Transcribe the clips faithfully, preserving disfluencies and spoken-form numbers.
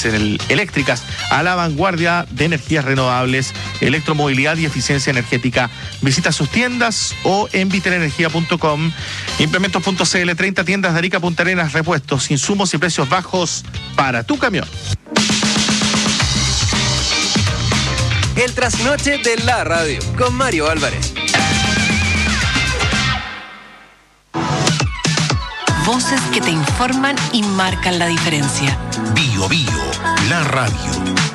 el, eléctricas a la vanguardia de energías renovables, electromovilidad y eficiencia energética. Visita sus tiendas o en vitelenergia punto com. Implementos punto c l, treinta tiendas de Arica, Punta Arenas, repuestos, insumos y precios bajos para tu camión. El trasnoche de la radio con Mario Álvarez. Voces que te informan y marcan la diferencia. Bio Bio, la radio.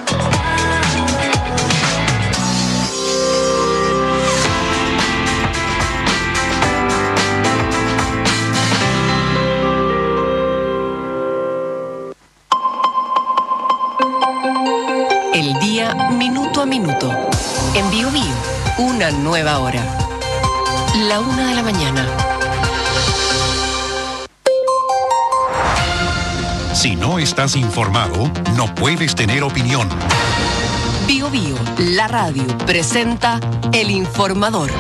El día minuto a minuto. En Bio Bio, una nueva hora. La una de la mañana. Si no estás informado, no puedes tener opinión. Bio Bio, la radio, presenta El Informador.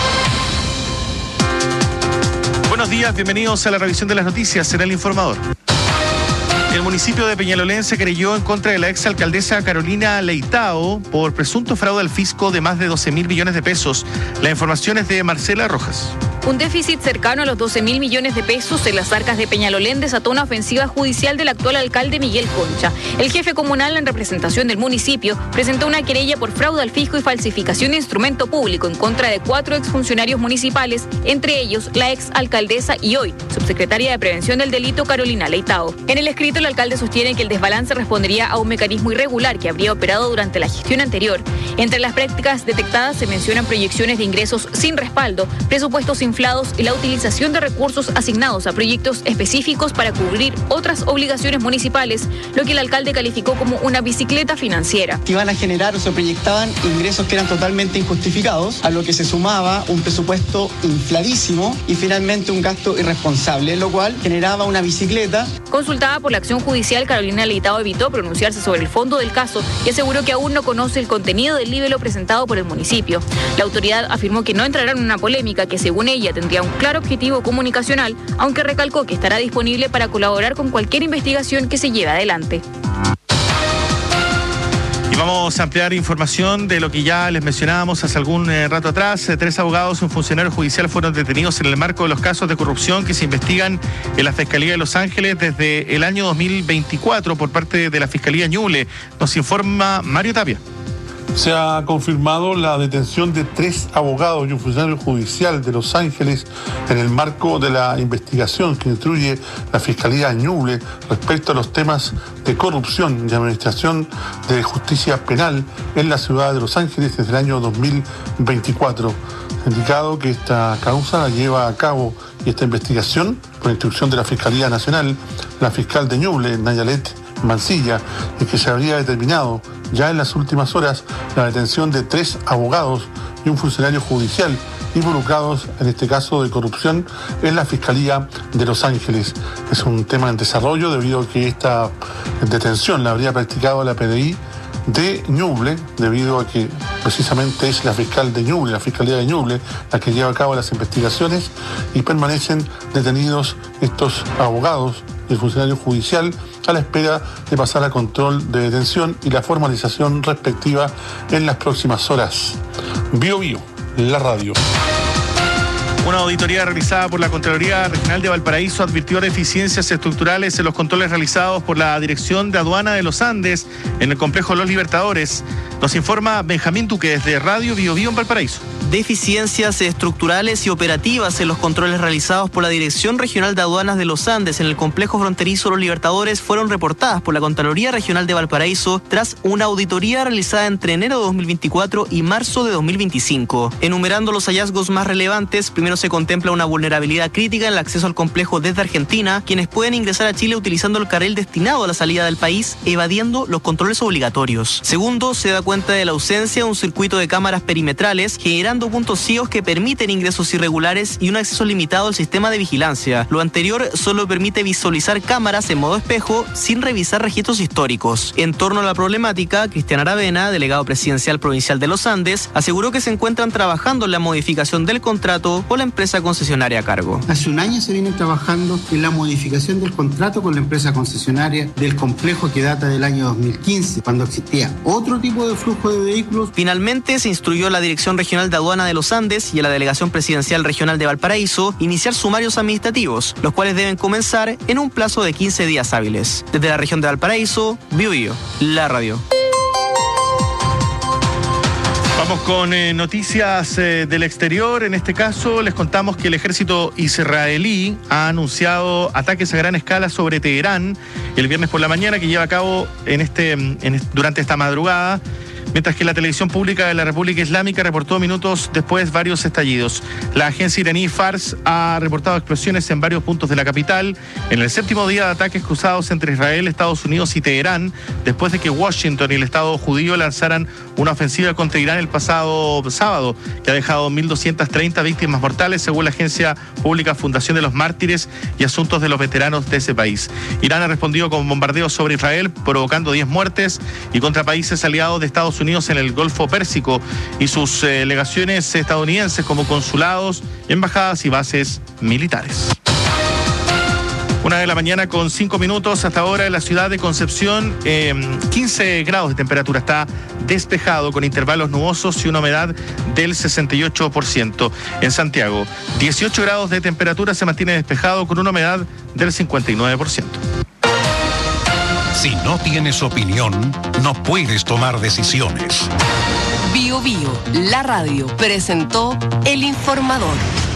Buenos días, bienvenidos a la revisión de las noticias en El Informador. El municipio de Peñalolén se querelló en contra de la exalcaldesa Carolina Leitao por presunto fraude al fisco de más de doce mil millones de pesos. La información es de Marcela Rojas. Un déficit cercano a los doce mil millones de pesos en las arcas de Peñalolén desató una ofensiva judicial del actual alcalde Miguel Concha. El jefe comunal, en representación del municipio, presentó una querella por fraude al fisco y falsificación de instrumento público en contra de cuatro exfuncionarios municipales, entre ellos la exalcaldesa y hoy subsecretaria de Prevención del Delito Carolina Leitao. En el escrito, el alcalde sostiene que el desbalance respondería a un mecanismo irregular que habría operado durante la gestión anterior. Entre las prácticas detectadas se mencionan proyecciones de ingresos sin respaldo, presupuestos sin inflados y la utilización de recursos asignados a proyectos específicos para cubrir otras obligaciones municipales, lo que el alcalde calificó como una bicicleta financiera. Iban a generar o se proyectaban ingresos que eran totalmente injustificados, a lo que se sumaba un presupuesto infladísimo y finalmente un gasto irresponsable, lo cual generaba una bicicleta. Consultada por la acción judicial, Carolina Leitao evitó pronunciarse sobre el fondo del caso y aseguró que aún no conoce el contenido del libelo presentado por el municipio. La autoridad afirmó que no entrará en una polémica que, según ella, tendría un claro objetivo comunicacional, aunque recalcó que estará disponible para colaborar con cualquier investigación que se lleve adelante. Y vamos a ampliar información de lo que ya les mencionábamos hace algún eh, rato atrás. Eh, tres abogados y un funcionario judicial fueron detenidos en el marco de los casos de corrupción que se investigan en la Fiscalía de Los Ángeles desde el año dos mil veinticuatro por parte de la Fiscalía Ñuble. Nos informa Mario Tapia. Se ha confirmado la detención de tres abogados y un funcionario judicial de Los Ángeles en el marco de la investigación que instruye la Fiscalía Ñuble respecto a los temas de corrupción y administración de justicia penal en la ciudad de Los Ángeles desde el año dos mil veinticuatro. Ha indicado que esta causa la lleva a cabo y esta investigación, por instrucción de la Fiscalía Nacional, la fiscal de Ñuble, Nayalet Mancilla, y que se habría determinado ya en las últimas horas la detención de tres abogados y un funcionario judicial involucrados en este caso de corrupción en la Fiscalía de Los Ángeles. Es un tema en desarrollo debido a que esta detención la habría practicado la P D I de Ñuble, debido a que precisamente es la fiscal de Ñuble, la Fiscalía de Ñuble, la que lleva a cabo las investigaciones, y permanecen detenidos estos abogados y el funcionario judicial a la espera de pasar a control de detención y la formalización respectiva en las próximas horas. Bio Bio, la radio. Una auditoría realizada por la Contraloría Regional de Valparaíso advirtió deficiencias estructurales en los controles realizados por la Dirección de Aduana de los Andes en el complejo Los Libertadores. Nos informa Benjamín Duque desde Radio Bio Bio en Valparaíso. Deficiencias estructurales y operativas en los controles realizados por la Dirección Regional de Aduanas de los Andes en el complejo fronterizo Los Libertadores fueron reportadas por la Contraloría Regional de Valparaíso tras una auditoría realizada entre enero de dos mil veinticuatro y marzo de dos mil veinticinco. Enumerando los hallazgos más relevantes, primero se contempla una vulnerabilidad crítica en el acceso al complejo desde Argentina, quienes pueden ingresar a Chile utilizando el carril destinado a la salida del país, evadiendo los controles obligatorios. Segundo, se da cuenta de la ausencia de un circuito de cámaras perimetrales, generando puntos ciegos que permiten ingresos irregulares y un acceso limitado al sistema de vigilancia. Lo anterior solo permite visualizar cámaras en modo espejo sin revisar registros históricos. En torno a la problemática, Cristian Aravena, delegado presidencial provincial de los Andes, aseguró que se encuentran trabajando en la modificación del contrato con la la empresa concesionaria a cargo. Hace un año se viene trabajando en la modificación del contrato con la empresa concesionaria del complejo que data del año dos mil quince, cuando existía otro tipo de flujo de vehículos. Finalmente se instruyó a la Dirección Regional de Aduana de los Andes y a la Delegación Presidencial Regional de Valparaíso iniciar sumarios administrativos, los cuales deben comenzar en un plazo de quince días hábiles. Desde la región de Valparaíso, Biobío, la radio. Vamos con eh, noticias eh, del exterior. En este caso les contamos que el ejército israelí ha anunciado ataques a gran escala sobre Teherán el viernes por la mañana, que lleva a cabo en este, en, durante esta madrugada, mientras que la televisión pública de la República Islámica reportó minutos después varios estallidos. La agencia iraní Fars ha reportado explosiones en varios puntos de la capital en el séptimo día de ataques cruzados entre Israel, Estados Unidos y Teherán, después de que Washington y el Estado judío lanzaran una ofensiva contra Irán el pasado sábado, que ha dejado mil doscientas treinta víctimas mortales, según la agencia pública Fundación de los Mártires y Asuntos de los Veteranos de ese país. Irán ha respondido con bombardeos sobre Israel, provocando diez muertes, y contra países aliados de Estados Unidos en el Golfo Pérsico y sus eh, legaciones estadounidenses, como consulados, embajadas y bases militares. Una de la mañana con cinco minutos. Hasta ahora en la ciudad de Concepción, eh, quince grados de temperatura. Está despejado con intervalos nubosos y una humedad del sesenta y ocho por ciento. En Santiago, dieciocho grados de temperatura, se mantiene despejado con una humedad del cincuenta y nueve por ciento. Si no tienes opinión, no puedes tomar decisiones. Biobío, la radio, presentó El Informador.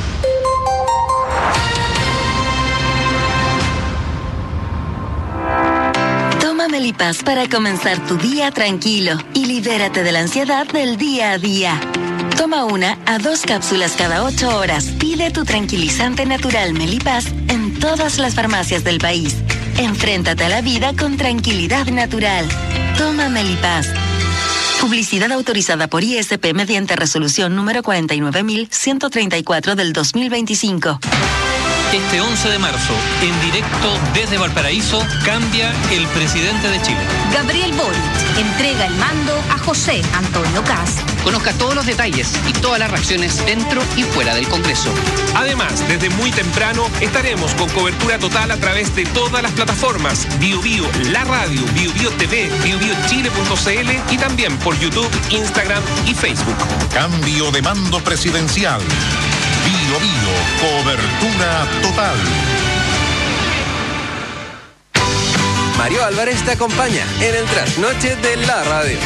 Toma Melipaz para comenzar tu día tranquilo y libérate de la ansiedad del día a día. Toma una a dos cápsulas cada ocho horas. Pide tu tranquilizante natural Melipaz en todas las farmacias del país. Enfréntate a la vida con tranquilidad natural. Toma Melipaz. Publicidad autorizada por I S P mediante resolución número cuarenta y nueve mil ciento treinta y cuatro del dos mil veinticinco. Este once de marzo, en directo desde Valparaíso, cambia el presidente de Chile. Gabriel Boric entrega el mando a José Antonio Kast. Conozca todos los detalles y todas las reacciones dentro y fuera del Congreso. Además, desde muy temprano estaremos con cobertura total a través de todas las plataformas: Biobío, la radio, Biobío T V, biobío chile punto c l y también por YouTube, Instagram y Facebook. Cambio de mando presidencial. Biobío, cobertura total. Mario Álvarez te acompaña en el trasnoche de la radio.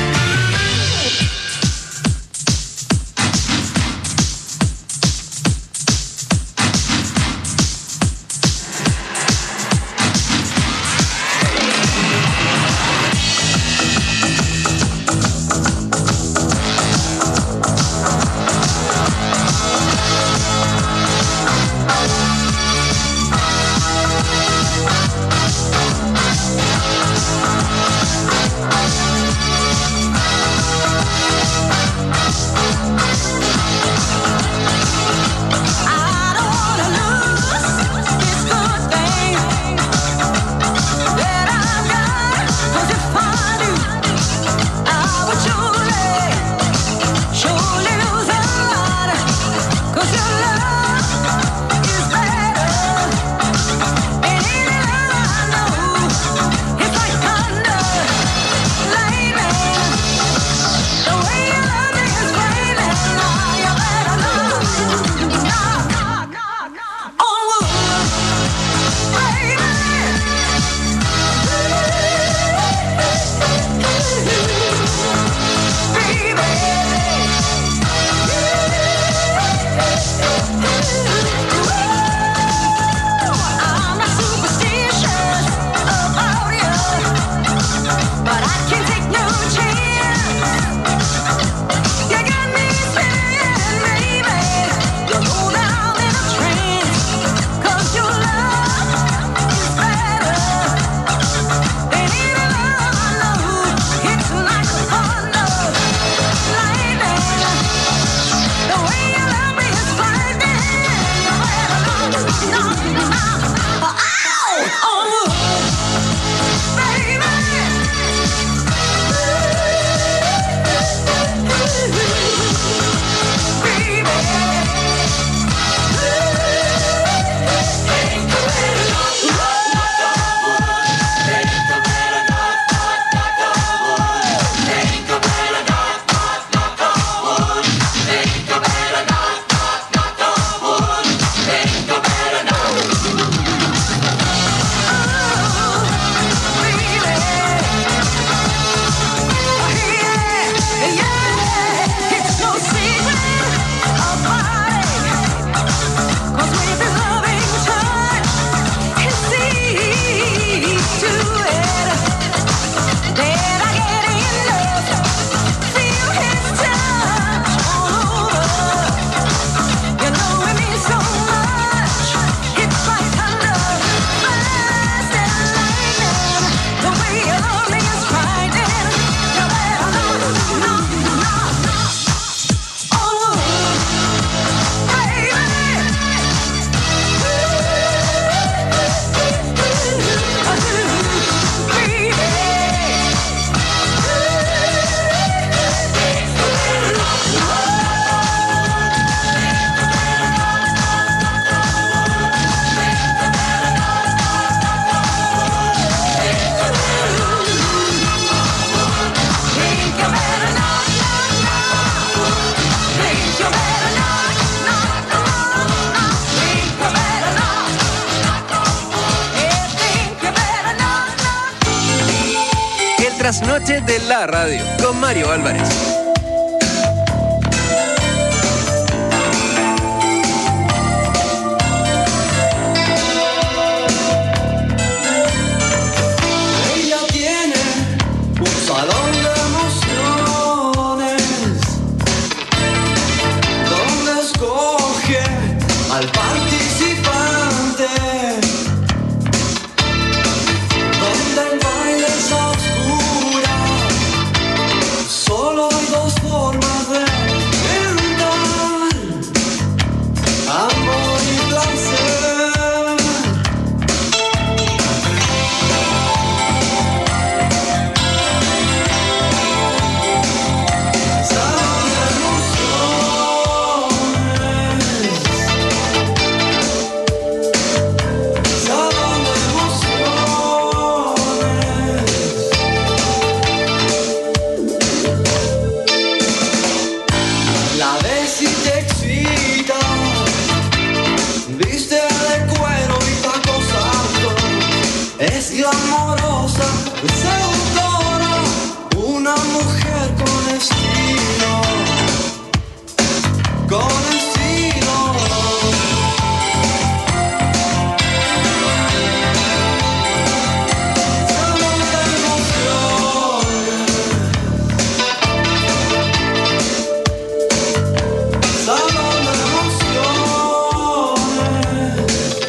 trasnoche de la radio con Mario Álvarez. Ella tiene un salón de emociones donde escoge al participante, donde el baile es a oscuras. Solo hay dos formas de entrar: amor y placer. Salón de emociones, salón de emociones. La ves y te excita, viste de cuero y tacos altos, es glamorosa, seductora, una mujer con estilo, con estilo. Salón de emociones, salón de emociones.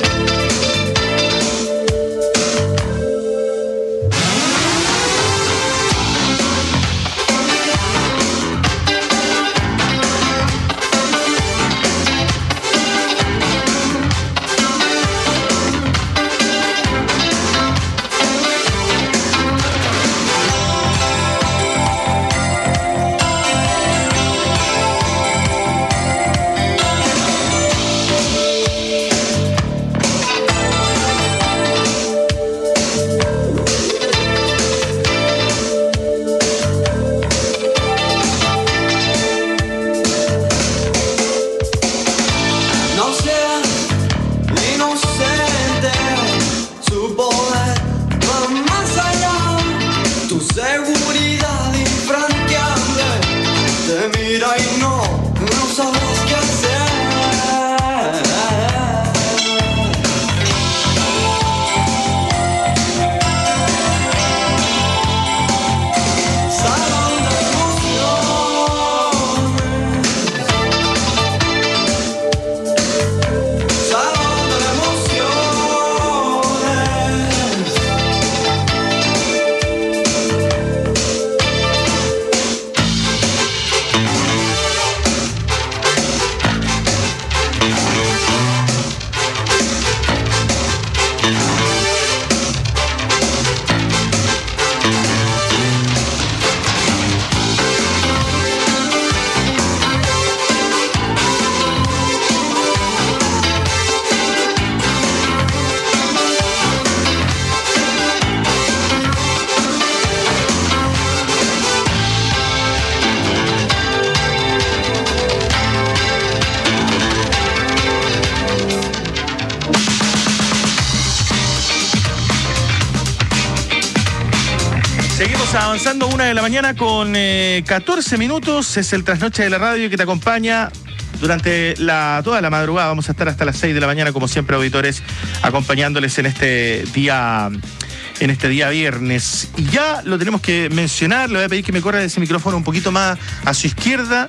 No seas inocente, su poder va más allá, tu seguridad infranqueable te mira y no, no sabes qué hacer. Salón de emociones, salón de emociones. Seguimos avanzando, una de la mañana con eh, catorce minutos. Es el trasnoche de la radio que te acompaña durante la, toda la madrugada. Vamos a estar hasta las seis de la mañana, como siempre, auditores, acompañándoles en este día, en este día viernes. Y ya lo tenemos que mencionar. Le voy a pedir que me corra ese micrófono un poquito más a su izquierda.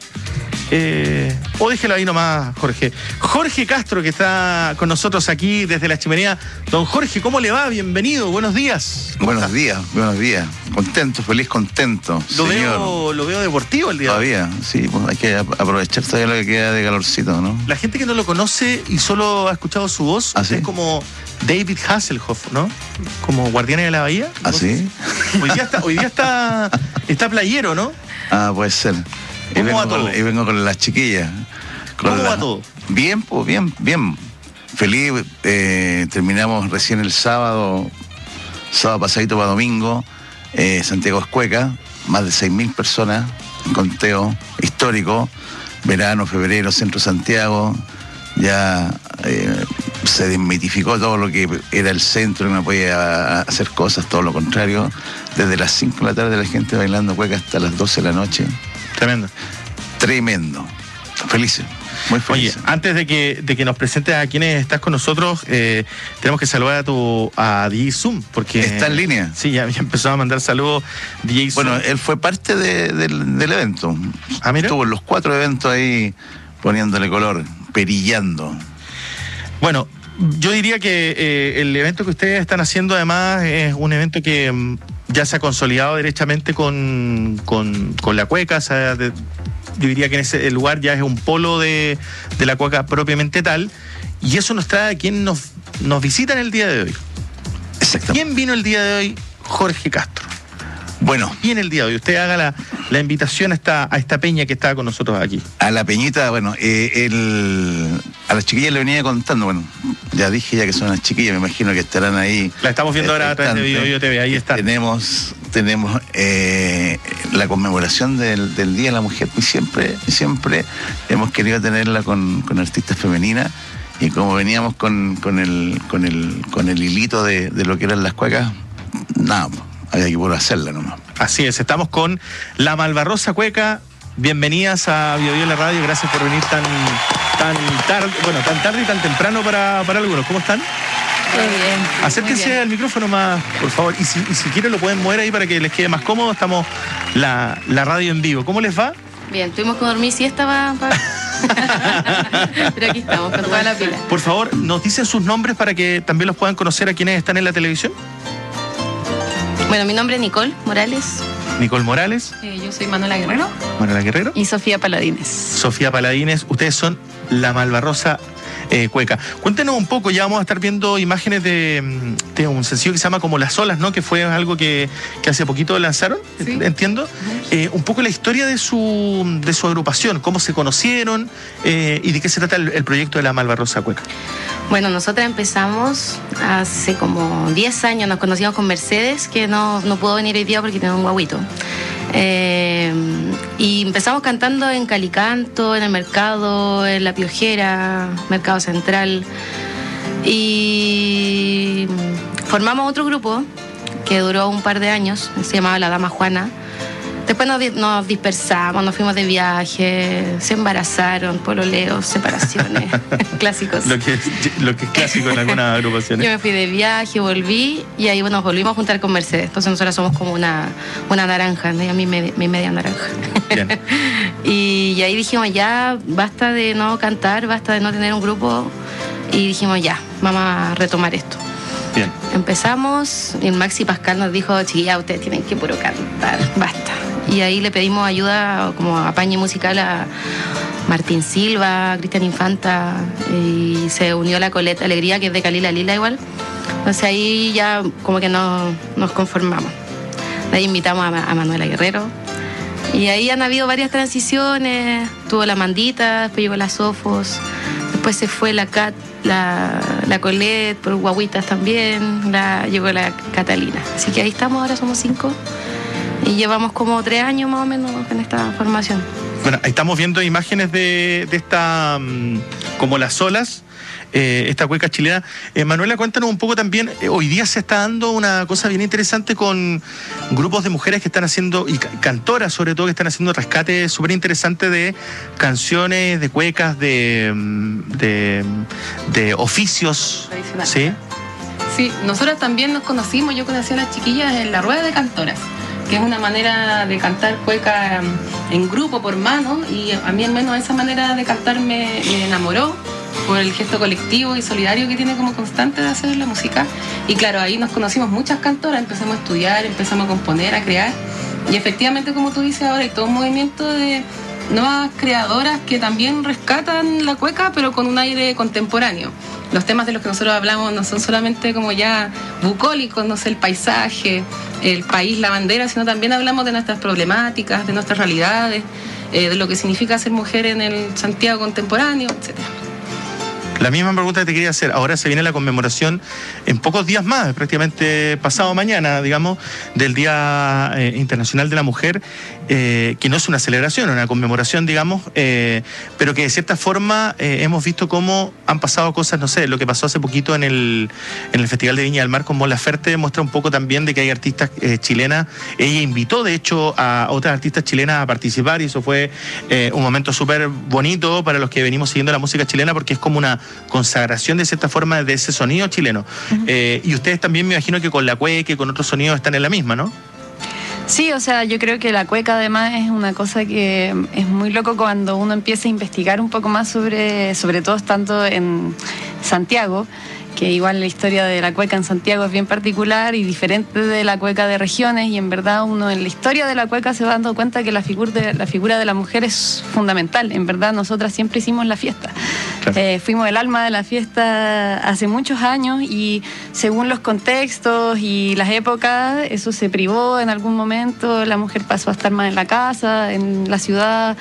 Eh, o déjelo ahí nomás, Jorge. Jorge Castro, que está con nosotros aquí desde la chimenea. Don Jorge, ¿cómo le va? Bienvenido, buenos días. Buenos está? días, buenos días. Contento, feliz, contento. Lo señor. veo, lo veo deportivo el día Todavía, sí, pues hay que aprovechar todavía lo que queda de calorcito, ¿no? La gente que no lo conoce y solo ha escuchado su voz, ¿Ah, sí? es como David Hasselhoff, ¿no? Como Guardianes de la Bahía. ¿Ah, sí? Hoy día está, hoy día está, está playero, ¿no? Ah, puede ser. Y ¿Cómo vengo, va todo? con, y vengo con las chiquillas. Con ¿Cómo la... va todo? Bien, pues, bien, bien. Feliz, eh, terminamos recién el sábado, sábado pasadito para domingo, eh, Santiago Escueca, más de seis mil personas, un conteo histórico, verano, febrero, centro Santiago, ya eh, se desmitificó todo lo que era el centro, que no podía hacer cosas, todo lo contrario, desde las cinco de la tarde la gente bailando cueca hasta las doce de la noche. Tremendo. Tremendo. Felices. Muy feliz. Oye, antes de que, de que nos presentes a quienes estás con nosotros, eh, tenemos que saludar a tu a D J Zoom, porque está en línea. Sí, ya, ya empezó a mandar saludos D J Zoom. Bueno, él fue parte de, de, del evento. Ah, mira. Estuvo en los cuatro eventos ahí poniéndole color, perillando. Bueno, yo diría que eh, el evento que ustedes están haciendo además es un evento que mm, ya se ha consolidado derechamente con, con, con la cueca, o sea, de, yo diría que en ese lugar ya es un polo de, de la cueca propiamente tal, y eso nos trae a quien nos, nos visita en el día de hoy. Exacto. ¿Quién vino el día de hoy? Jorge Castro. Bueno. ¿Quién el día de hoy? Usted haga la, la invitación a esta, a esta peña que está con nosotros aquí. A la peñita, bueno, eh, el, a las chiquillas le venía contando, bueno, ya dije ya que son las chiquillas, me imagino que estarán ahí. La estamos viendo ahora a través de Video T V, ahí está. Tenemos, tenemos eh, la conmemoración del, del Día de la Mujer, y siempre, siempre hemos querido tenerla con, con artistas femeninas, y como veníamos con, con, el, con, el, con el hilito de, de lo que eran las cuecas, nada, había que poder hacerla nomás. Así es, estamos con la Malvarrosa Cueca. Bienvenidas a Bio Bio en la radio, gracias por venir tan tan tarde, bueno, tan tarde y tan temprano para, para algunos. ¿Cómo están? Muy bien. Acérquense muy bien. al micrófono más, por favor, y si, y si quieren lo pueden mover ahí para que les quede más cómodo. Estamos la, la radio en vivo. ¿Cómo les va? Bien, tuvimos que dormir siesta para... Pa... Pero aquí estamos, con toda la pila. Por favor, nos dicen sus nombres para que también los puedan conocer a quienes están en la televisión. Bueno, mi nombre es Nicole Morales. Nicole Morales. Eh, yo soy Manuela Guerrero. Manuela Guerrero. Y Sofía Paladines. Sofía Paladines. Ustedes son la Malvarrosa eh, Cueca. Cuéntenos un poco, ya vamos a estar viendo imágenes de, de un sencillo que se llama Como las olas, ¿no? Que fue algo que, que hace poquito lanzaron, ¿sí? Entiendo. Uh-huh. eh, un poco la historia de su, de su agrupación, cómo se conocieron eh, y de qué se trata el, el proyecto de la Malvarrosa Cueca. Bueno, nosotras empezamos hace como diez años, nos conocimos con Mercedes, que no, no pudo venir hoy día porque tiene un guaguito. Eh, y empezamos cantando en Calicanto, en el mercado, en La Piojera, Mercado Central. Y formamos otro grupo que duró un par de años, se llamaba La Dama Juana. Después nos, nos dispersamos, nos fuimos de viaje, se embarazaron, pololeos, separaciones, clásicos. Lo que, es, lo que es clásico en algunas agrupaciones. Yo me fui de viaje, volví y ahí bueno, nos volvimos a juntar con Mercedes. Entonces nosotros somos como una, una naranja, ¿no? mi, med- mi media naranja. Bien. y, y ahí dijimos ya, basta de no cantar, basta de no tener un grupo. Y dijimos ya, vamos a retomar esto. Bien. Empezamos y el Maxi Pascal nos dijo, chiquilla, ustedes tienen que puro cantar, basta. Y ahí le pedimos ayuda como apañe musical a Martín Silva, Cristian Infanta, y se unió la Coleta Alegría, que es de Calila Lila igual. Entonces ahí ya como que nos, nos conformamos. De ahí invitamos a, a Manuela Guerrero. Y ahí han habido varias transiciones, tuvo la Mandita, después llegó la Sofos, después se fue la Cat, la, la Colette, por guaguitas también, la, llegó la Catalina. Así que ahí estamos, ahora somos cinco. Y llevamos como tres años más o menos en esta formación. Bueno, ahí estamos viendo imágenes de, de esta, um, como las olas, eh, esta cueca chilena. Eh, Manuela, cuéntanos un poco también, eh, hoy día se está dando una cosa bien interesante con grupos de mujeres que están haciendo, y cantoras sobre todo, que están haciendo rescates súper interesantes de canciones, de cuecas, de, de, de oficios. ¿Sí? Sí, nosotras también nos conocimos, yo conocí a las chiquillas en la rueda de cantoras, que es una manera de cantar cueca en grupo, por mano, y a mí al menos esa manera de cantar me, me enamoró por el gesto colectivo y solidario que tiene como constante de hacer la música. Y claro, ahí nos conocimos muchas cantoras, empezamos a estudiar, empezamos a componer, a crear, y efectivamente, como tú dices ahora, hay todo un movimiento de nuevas creadoras que también rescatan la cueca, pero con un aire contemporáneo. Los temas de los que nosotros hablamos no son solamente como ya bucólicos, no sé, el paisaje, el país, la bandera, sino también hablamos de nuestras problemáticas, de nuestras realidades, eh, de lo que significa ser mujer en el Santiago contemporáneo, etcétera. La misma pregunta que te quería hacer. Ahora se viene la conmemoración en pocos días más, prácticamente pasado mañana, digamos, del Día eh, Internacional de la Mujer, eh, que no es una celebración, una conmemoración, digamos, eh, pero que de cierta forma eh, hemos visto cómo han pasado cosas, no sé, lo que pasó hace poquito en el, en el Festival de Viña del Mar con Mon Laferte muestra un poco también de que hay artistas eh, chilenas. Ella invitó, de hecho, a otras artistas chilenas a participar y eso fue eh, un momento súper bonito para los que venimos siguiendo la música chilena porque es como una consagración de cierta forma de ese sonido chileno. Uh-huh. eh, y ustedes también me imagino que con la cueca y con otros sonidos están en la misma, ¿no? Sí, o sea, yo creo que la cueca además es una cosa que es muy loco cuando uno empieza a investigar un poco más sobre, sobre todo estando en Santiago, que igual la historia de la cueca en Santiago es bien particular y diferente de la cueca de regiones, y en verdad uno en la historia de la cueca se va dando cuenta que la figura de la, figura de la mujer es fundamental. En verdad nosotras siempre hicimos la fiesta. Claro. Eh, fuimos el alma de la fiesta hace muchos años y según los contextos y las épocas, eso se privó en algún momento, la mujer pasó a estar más en la casa, en la ciudad,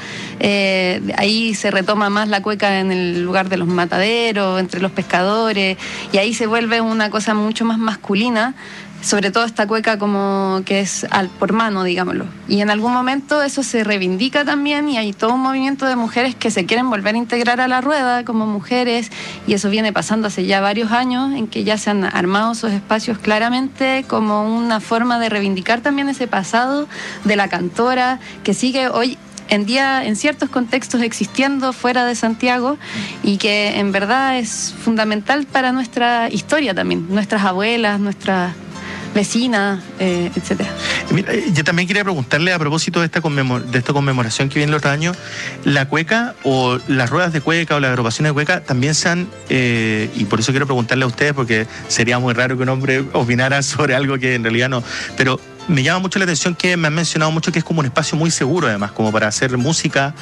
eh, ahí se retoma más la cueca en el lugar de los mataderos, entre los pescadores, y ahí se vuelve una cosa mucho más masculina, sobre todo esta cueca como que es al por mano, digámoslo. Y en algún momento eso se reivindica también y hay todo un movimiento de mujeres que se quieren volver a integrar a la rueda como mujeres, y eso viene pasando hace ya varios años en que ya se han armado esos espacios claramente como una forma de reivindicar también ese pasado de la cantora que sigue hoy en día en ciertos contextos existiendo fuera de Santiago y que en verdad es fundamental para nuestra historia también, nuestras abuelas, nuestras vecinas, eh, etcétera. Mira, yo también quería preguntarle a propósito de esta, conmemor- de esta conmemoración que viene el otro año, la cueca o las ruedas de cueca o las agrupaciones de cueca también se han, eh, y por eso quiero preguntarle a ustedes porque sería muy raro que un hombre opinara sobre algo que en realidad no, pero me llama mucho la atención que me han mencionado mucho que es como un espacio muy seguro además, como para hacer música.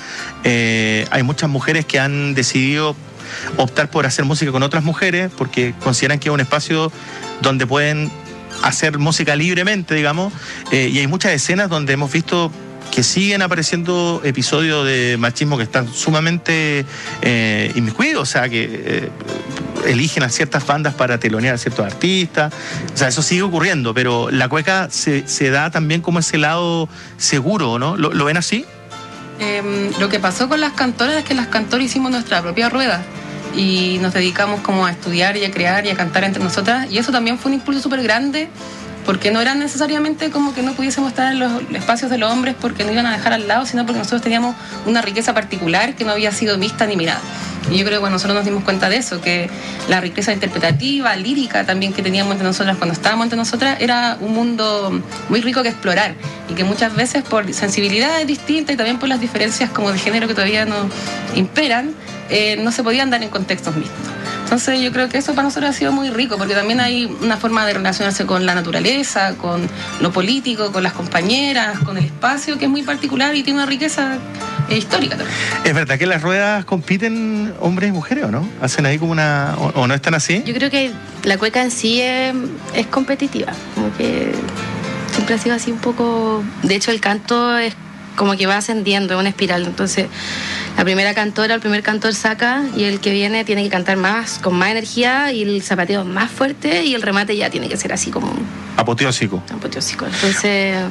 Eh, hay muchas mujeres que han decidido optar por hacer música con otras mujeres porque consideran que es un espacio donde pueden hacer música libremente, digamos, eh, y hay muchas escenas donde hemos visto que siguen apareciendo episodios de machismo que están sumamente eh, inmiscuidos, o sea, que eh, eligen a ciertas bandas para telonear a ciertos artistas, o sea, eso sigue ocurriendo, pero la cueca se, se da también como ese lado seguro, ¿no? ¿Lo, lo ven así? Eh, lo que pasó con las cantoras es que las cantoras hicimos nuestra propia rueda y nos dedicamos como a estudiar y a crear y a cantar entre nosotras, y eso también fue un impulso súper grande porque no era necesariamente como que no pudiésemos estar en los espacios de los hombres porque nos iban a dejar al lado, sino porque nosotros teníamos una riqueza particular que no había sido vista ni mirada. Y yo creo que bueno, nosotros nos dimos cuenta de eso, que la riqueza interpretativa, lírica también que teníamos entre nosotras cuando estábamos entre nosotras era un mundo muy rico que explorar y que muchas veces por sensibilidades distintas y también por las diferencias como de género que todavía no imperan, eh, no se podían dar en contextos mixtos. Entonces yo creo que eso para nosotros ha sido muy rico porque también hay una forma de relacionarse con la naturaleza, con lo político, con las compañeras, con el espacio que es muy particular y tiene una riqueza eh, histórica también. ¿Es verdad que las ruedas compiten hombres y mujeres o no? ¿Hacen ahí como una... o, o no están así? Yo creo que la cueca en sí es, es competitiva, como que siempre ha sido así un poco... De hecho el canto es como que va ascendiendo, es una espiral, entonces la primera cantora, el primer cantor saca y el que viene tiene que cantar más, con más energía y el zapateo más fuerte y el remate ya tiene que ser así como... Apoteósico. Apoteósico, entonces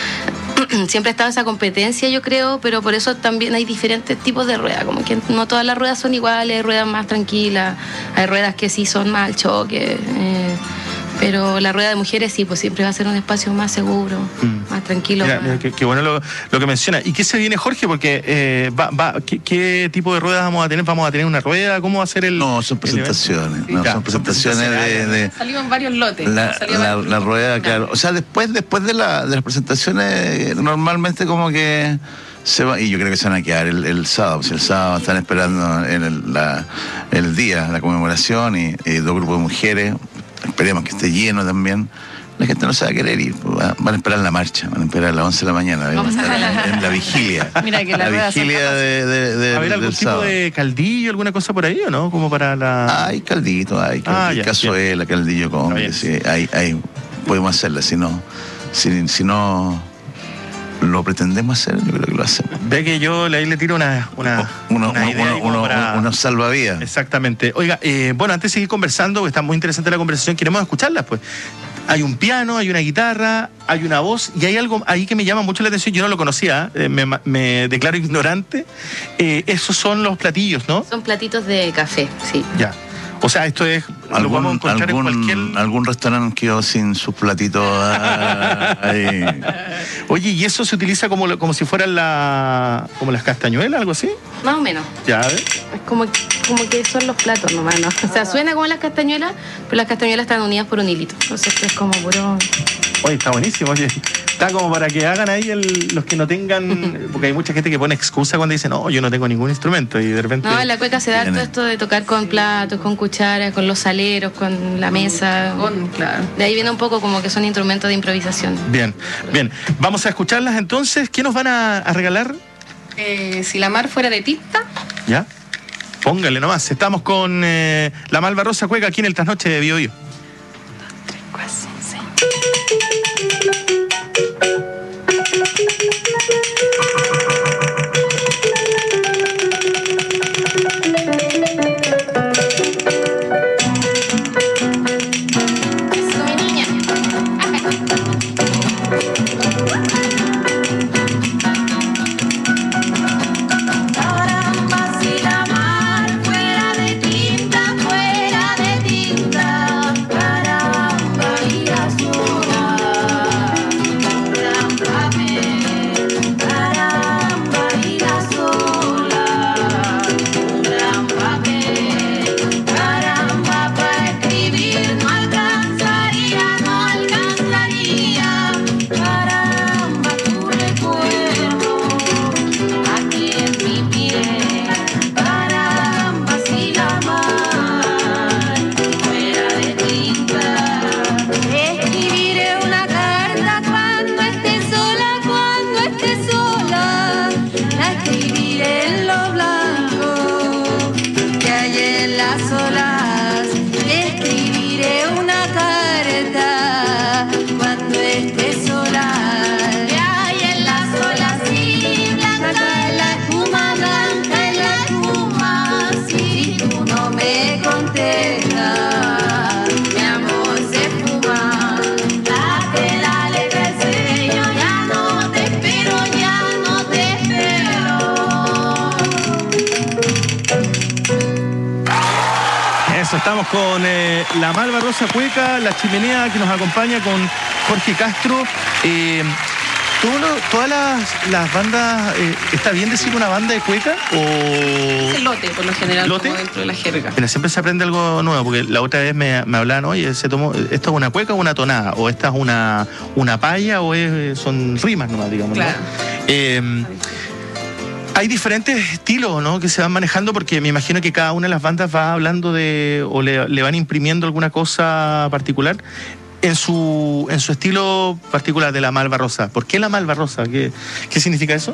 siempre ha estado esa competencia yo creo, pero por eso también hay diferentes tipos de ruedas, como que no todas las ruedas son iguales, hay ruedas más tranquilas, hay ruedas que sí son más al choque, eh, pero la rueda de mujeres sí, pues siempre va a ser un espacio más seguro, mm. más tranquilo. Mira, más... mira, qué, qué bueno lo, lo que menciona. ¿Y qué se viene, Jorge? Porque eh, va, va, ¿qué, ¿qué tipo de ruedas vamos a tener? ¿Vamos a tener una rueda? ¿Cómo va a ser el...? No, son presentaciones. No, ya, son presentaciones de, de... Salieron varios lotes. La, la, varios la rueda, lotes. claro. O sea, después, después de, la, de las presentaciones, normalmente como que... Se va, y yo creo que se van a quedar el, el sábado, pues el sábado están esperando en el, la, el día, la conmemoración y, y dos grupos de mujeres, esperemos que esté lleno también. La gente no se va a querer ir, va, van a esperar la marcha, van a esperar a las once de la mañana, Vamos a la, en la vigilia. Mira que la, la vigilia de, de, de, ¿A ver algún del tipo sábado. de caldillo, alguna cosa por ahí o no? Como para la... Hay caldito, hay caldillo, Ah, ya, cazuela, caldillo con, sí, hay, hay, podemos hacerla, si no, si, si no... lo pretendemos hacer, yo creo que lo hacemos. Ve que yo ahí le tiro una, una, uno, una uno, idea uno, uno, para... unos salvavidas. Exactamente. Oiga, eh, bueno, antes de seguir conversando, porque está muy interesante la conversación, queremos escucharla, pues. Hay un piano, hay una guitarra, hay una voz, y hay algo ahí que me llama mucho la atención, yo no lo conocía, eh, me, me declaro ignorante. Eh, esos son los platillos, ¿no? Son platitos de café, sí. Ya. O sea, esto es... Lo vamos a encontrar algún, en cualquier... algún restaurante quedó sin sus platitos. Ahí. Oye, ¿y eso se utiliza como, como si fueran la, como las castañuelas, algo así? Más o menos. Ya, a ver. Es como, como que son los platos nomás, ¿no? O sea, suena como las castañuelas, pero las castañuelas están unidas por un hilito. Entonces es como puro... Oye, está buenísimo, oye. Está como para que hagan ahí el, los que no tengan... Porque hay mucha gente que pone excusa cuando dice, no, yo no tengo ningún instrumento, y de repente... No, en la cueca se da todo esto de tocar con platos, con cucharas, con los saleros, con la mesa. Con, claro. De ahí viene un poco como que son instrumentos de improvisación. Bien, bien. Vamos a escucharlas entonces. ¿Qué nos van a, a regalar? Eh, si la mar fuera de tinta. ¿Ya? Póngale nomás. Estamos con eh, la Malvarrosa Cueca aquí en el Trasnoche de Bio Bio. Estamos con eh, la Malvarrosa Cueca, la chimenea que nos acompaña con Jorge Castro. Eh, todo lo, todas las, las bandas, eh, ¿está bien decir una banda de cueca? O... Es lote, por lo general, ¿Lote? como dentro de la jerga. Pero siempre se aprende algo nuevo, porque la otra vez me, me hablaban, oye, se tomó, ¿esto es una cueca o una tonada? ¿O esta es una, una paya o es, son rimas nomás, digamos? Claro. ¿No? Eh, Hay diferentes estilos, ¿no?, que se van manejando, porque me imagino que cada una de las bandas va hablando de, o le, le van imprimiendo alguna cosa particular en su en su estilo particular de la Malvarrosa. ¿Por qué la Malvarrosa? ¿Qué, qué significa eso?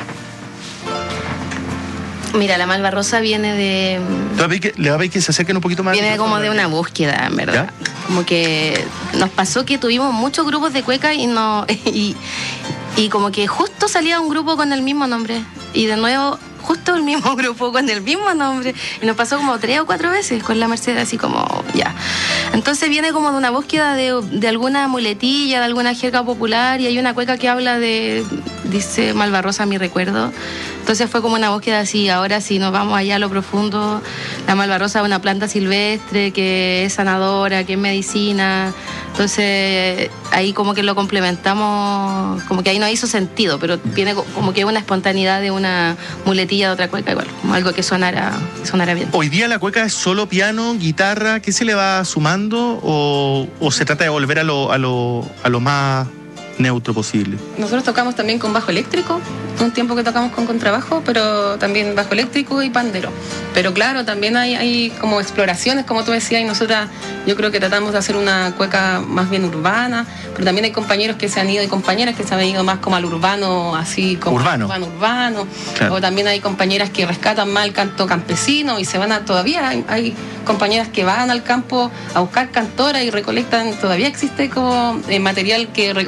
Mira, la Malvarrosa viene de... ¿Le va a pedir que, le va a pedir que se acerquen un poquito más? Viene como de una búsqueda, en verdad. ¿Ya? Como que nos pasó que tuvimos muchos grupos de cueca y no... Y, y como que justo salía un grupo con el mismo nombre. Y de nuevo, justo el mismo grupo con el mismo nombre. Y nos pasó como tres o cuatro veces con la Mercedes, así como, ya. Entonces viene como de una búsqueda de, de alguna muletilla, de alguna jerga popular. Y hay una cueca que habla de, dice Malvarrosa, mi recuerdo. Entonces fue como una búsqueda así. Ahora si nos vamos allá a lo profundo, la Malvarrosa es una planta silvestre que es sanadora, que es medicina. Entonces ahí como que lo complementamos, como que ahí no hizo sentido, pero viene como que una espontaneidad de una muletilla de otra cueca, igual, como algo que sonara, sonara bien. ¿Hoy día la cueca es solo piano, guitarra? ¿Qué se le va sumando? ¿O, o se trata de volver a lo, a lo, a lo más neutro posible? Nosotros tocamos también con bajo eléctrico, un tiempo que tocamos con contrabajo, pero también bajo eléctrico y pandero. Pero claro, también hay, hay como exploraciones, como tú decías, y nosotras yo creo que tratamos de hacer una cueca más bien urbana, pero también hay compañeros que se han ido y compañeras que se han ido más como al urbano, así como urbano, urbano, urbano. Claro. O también hay compañeras que rescatan más el canto campesino y se van a, todavía hay, hay compañeras que van al campo a buscar cantoras y recolectan, todavía existe como eh, material que re, seguir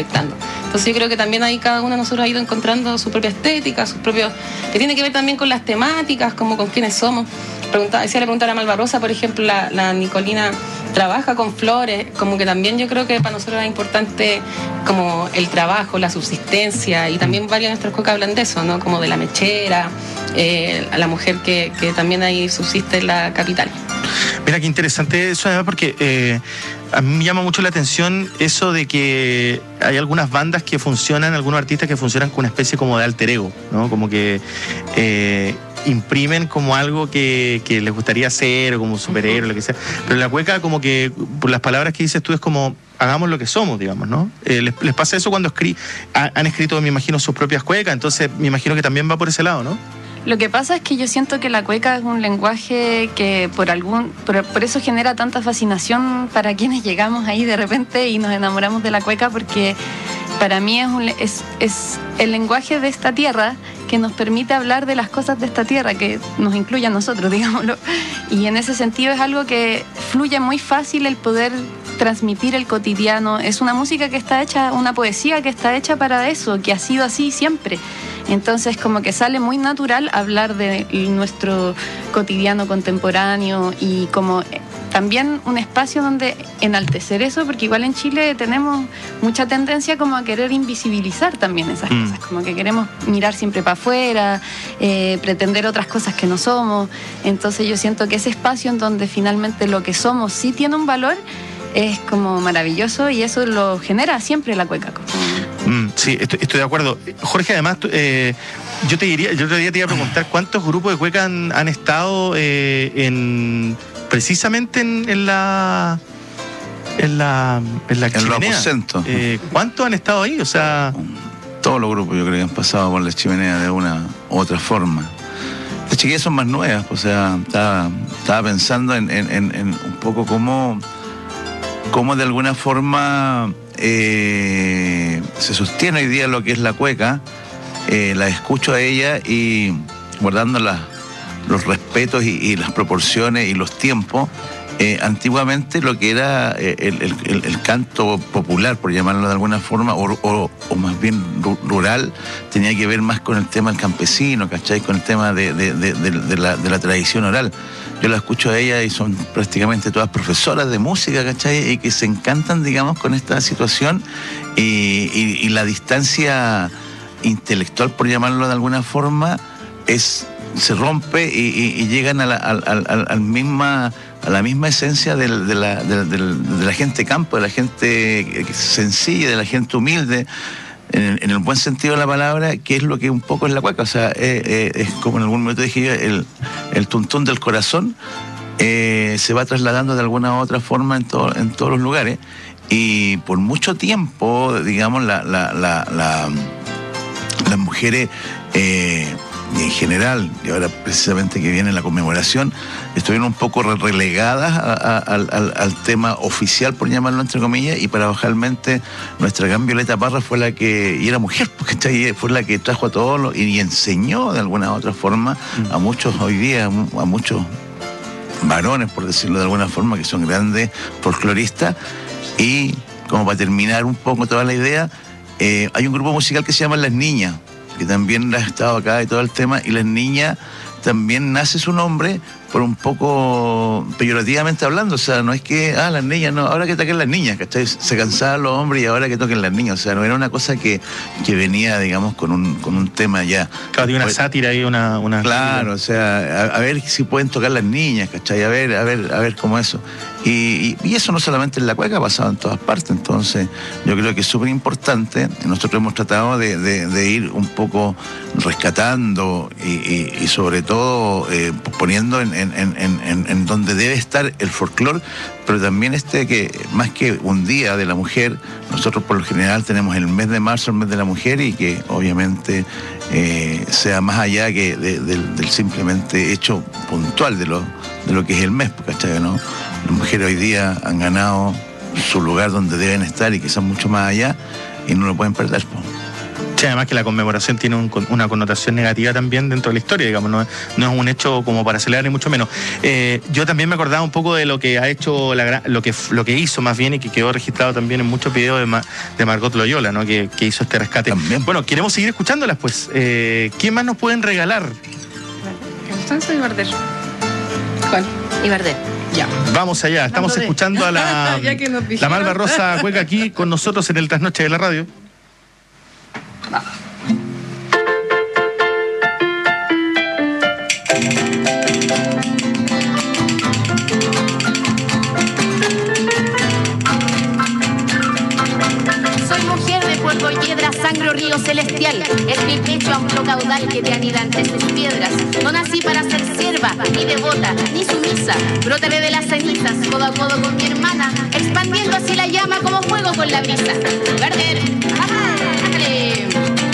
recolectando. Entonces yo creo que también ahí cada uno de nosotros ha ido encontrando su propia estética, sus propios, que tiene que ver también con las temáticas, como con quiénes somos. Preguntaba, decía le preguntar a Malvarrosa, por ejemplo, la, la Nicolina trabaja con flores, como que también yo creo que para nosotros es importante como el trabajo, la subsistencia, y también varias de nuestras cuecas hablan de eso, ¿no? Como de la mechera, eh, a la mujer que, que también ahí subsiste en la capital. Mira, qué interesante eso, además, porque eh, a mí me llama mucho la atención eso de que hay algunas bandas que funcionan, algunos artistas que funcionan con una especie como de alter ego, ¿no? Como que eh, imprimen como algo que, que les gustaría hacer, o como superhéroe, uh-huh. lo que sea. Pero la cueca, como que, por las palabras que dices tú, es como, hagamos lo que somos, digamos, ¿no? Eh, les, les pasa eso cuando escri- ha, han escrito, me imagino, sus propias cuecas, entonces me imagino que también va por ese lado, ¿no? Lo que pasa es que yo siento que la cueca es un lenguaje que por algún por, por eso genera tanta fascinación para quienes llegamos ahí de repente y nos enamoramos de la cueca, porque para mí es, un, es, es el lenguaje de esta tierra que nos permite hablar de las cosas de esta tierra, que nos incluye a nosotros, digámoslo. Y en ese sentido es algo que fluye muy fácil el poder transmitir el cotidiano. Es una música que está hecha, una poesía que está hecha para eso, que ha sido así siempre. Entonces como que sale muy natural hablar de nuestro cotidiano contemporáneo y como también un espacio donde enaltecer eso, porque igual en Chile tenemos mucha tendencia como a querer invisibilizar también esas mm. cosas, como que queremos mirar siempre para afuera, eh, pretender otras cosas que no somos. Entonces yo siento que ese espacio en donde finalmente lo que somos sí tiene un valor es como maravilloso, y eso lo genera siempre la cueca. Mm, sí, estoy, estoy de acuerdo. Jorge, además, eh, yo te diría, yo otro día te iba a preguntar cuántos grupos de cueca han, han estado eh, en precisamente en, en la en la en la chimenea. Eh, ¿Cuántos han estado ahí? O sea, todos los grupos yo creo que han pasado por la chimenea de una u otra forma. Las chiquillas son más nuevas, o sea, estaba, estaba pensando en, en, en, en un poco cómo cómo de alguna forma eh, se sostiene hoy día lo que es la cueca. Eh, la escucho a ella y guardando la, los respetos y, y las proporciones y los tiempos, eh, antiguamente lo que era eh, el, el, el canto popular, por llamarlo de alguna forma, o, o, o más bien rural, tenía que ver más con el tema del campesino, ¿cachai? Con el tema de, de, de, de, de, la, de la tradición oral. Yo la escucho a ella y son prácticamente todas profesoras de música, ¿cachai? Y que se encantan, digamos, con esta situación y, y, y la distancia intelectual, por llamarlo de alguna forma, es se rompe y, y, y llegan a la, al, al, al misma, a la misma esencia de, de, la, de, de, de la gente campo, de la gente sencilla, de la gente humilde, en, en el buen sentido de la palabra, que es lo que un poco es la cueca. O sea, eh, eh, es como en algún momento dije yo, el, el tuntún del corazón eh, se va trasladando de alguna u otra forma en, to, en todos los lugares, y por mucho tiempo, digamos, la, la, la, la las mujeres eh, en general, y ahora precisamente que viene la conmemoración, estuvieron un poco relegadas a, a, al, al tema oficial, por llamarlo entre comillas, y paradojalmente nuestra gran Violeta Parra fue la que, y era mujer, porque fue la que trajo a todos los, y, y enseñó de alguna u otra forma a muchos hoy día, a muchos varones, por decirlo de alguna forma, que son grandes folcloristas. Y como para terminar un poco toda la idea, eh, hay un grupo musical que se llama Las Niñas, que también ha estado acá y todo el tema, y Las Niñas también nace su nombre por un poco peyorativamente hablando. O sea, no es que, ah, las niñas, no, ahora que toquen las niñas, ¿cachai? Se cansaban los hombres y ahora que toquen las niñas. O sea, no era una cosa que, que venía, digamos, con un, con un tema ya. Claro, tiene una pues, sátira y una, una... Claro, o sea, a, a ver si pueden tocar las niñas, ¿cachai? A ver, a ver, a ver cómo eso. Y, y, y eso no solamente en la cueca, ha pasado en todas partes. Entonces, yo creo que es súper importante. Nosotros hemos tratado de, de, de ir un poco rescatando y, y, y sobre todo eh, poniendo en, en, en, en, en donde debe estar el folclore, pero también este que, más que un día de la mujer, nosotros por lo general tenemos el mes de marzo, el mes de la mujer, y que obviamente eh, sea más allá que de, de, del simplemente hecho puntual de lo, de lo que es el mes, ¿cachai? ¿No? Las mujeres hoy día han ganado su lugar donde deben estar y que son mucho más allá y no lo pueden perder, ¿no? Sí, además que la conmemoración tiene un, una connotación negativa también dentro de la historia, digamos, no, no es un hecho como para celebrar ni mucho menos. Eh, yo también me acordaba un poco de lo que ha hecho, la, lo, que, lo que hizo más bien y que quedó registrado también en muchos videos de, Ma, de Margot Loyola, ¿no? que, que hizo este rescate. También. Bueno, queremos seguir escuchándolas, pues. Eh, ¿Quién más nos pueden regalar? Constanza y Barder. ¿Cuál? Y Barder. Ya. Vamos allá, estamos escuchando a la, la Malva Rosa Cueca aquí con nosotros en el Trasnoche de la Radio. Soy mujer de polvo y hiedra, sangre río celestial. Es mi pecho amplio caudal que te anida entre sus piedras. No nací para ser sierva, ni devota, ni sumisa. Brotaré de las cenizas, codo a codo con mi hermana, expandiendo así la llama como fuego con la brisa. Barder, ajá, ándale.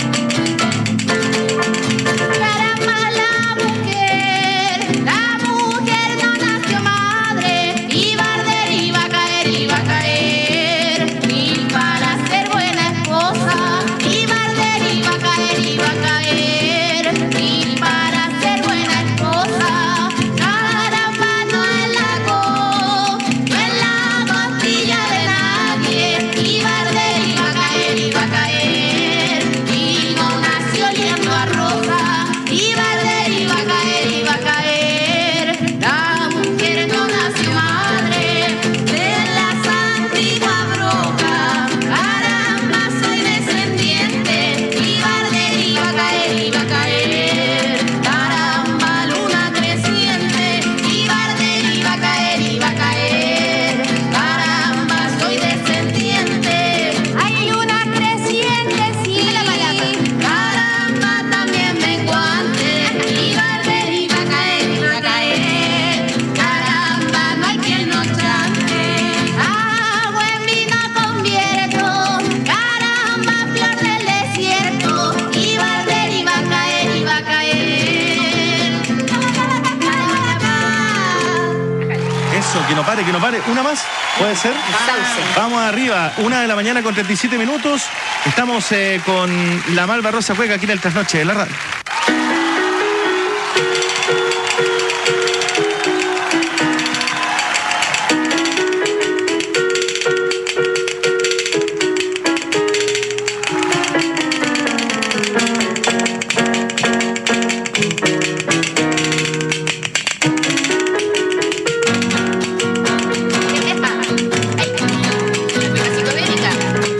Caramba, la mujer, la mujer no nació madre. Y Barder iba a caer, iba a caer. Y para ser buena esposa, y Barder iba a caer, iba a caer. Y para ser buena esposa, caramba, no es la co, no es la costilla de nadie. Y Barder iba a caer, iba a caer. Y no nació oliendo a rosa. Y Barder iba a caer, iba a caer. La mujer no nació madre de las antiguas brocas. Caramba, soy descendiente. Y Barder iba a caer, iba a caer. Caramba, luna creciente. Y Barder iba a caer, iba a caer. Caramba, soy descendiente. Hay luna creciente, sí. Caramba, también menguante. Y Barder iba a caer, iba a caer. Caramba, no hay quien no chante. Agua en vino convierto. Caramba, flor del desierto. Y Barder iba a caer, iba a caer. Eso, que no pare, que no pare. ¿Una más? ¿Puede ser? Sauce. Vamos arriba, una de la mañana con treinta y siete minutos. Estamos eh, con la Malva Rosa Cueca aquí en el Trasnoche de la Radio. Psicodélica.